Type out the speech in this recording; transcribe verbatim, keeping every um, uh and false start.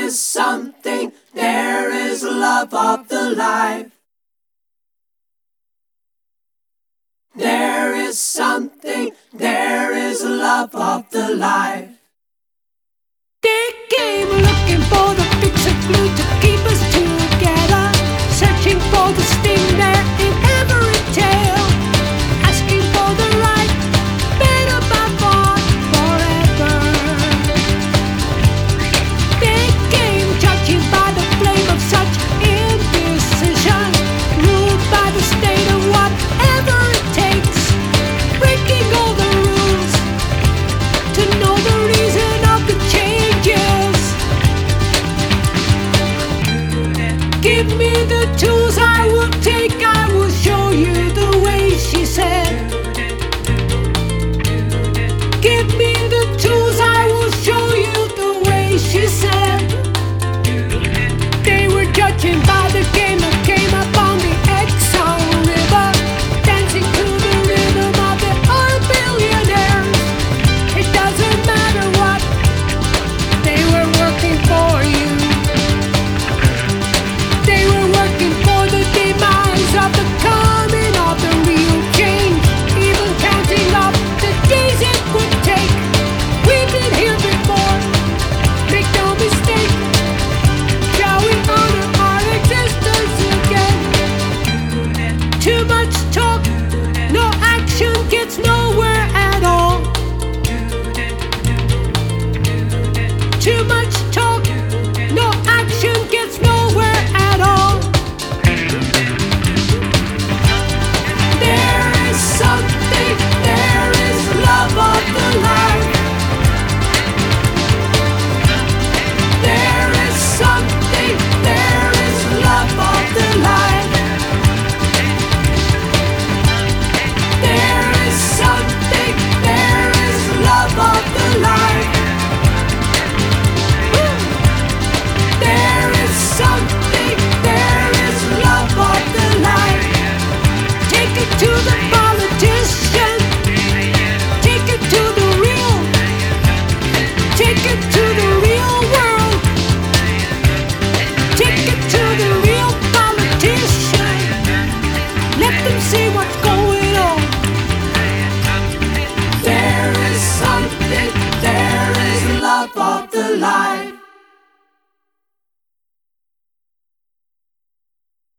is something, there is love of the life. There is something, there is love of the life. They came looking for the fix of glue to keep us together, searching for the sting there in every tale, asking for the right, better by far, forever. They came judging by the flame of such indecision, ruled by the state of whatever it takes, breaking all the rules to know the reason of the changes. Give me the tools I will take, I will show you the way, she said. Give me the tools, I will show you the way, she said. They were judging by the game that came up on the Exxon River, dancing to the rhythm of the oil billionaires. It doesn't matter what, they were working for you. They were working for the demise of the coming of the real change, even counting up the days it would take. We've been here before, make no mistake. Shall we honor our existence again? Too much talk, no action gets nowhere at all. Too much talk, no action gets nowhere at all. There is something, there is love of the life. There is something, there is love of the life. There is something, there is love of the life. There is something, there is love of the life. Take it to the politician, take it to the real, take it to the real world, take it to the real politician. Let them see what's going on. There is something, there is love of the life.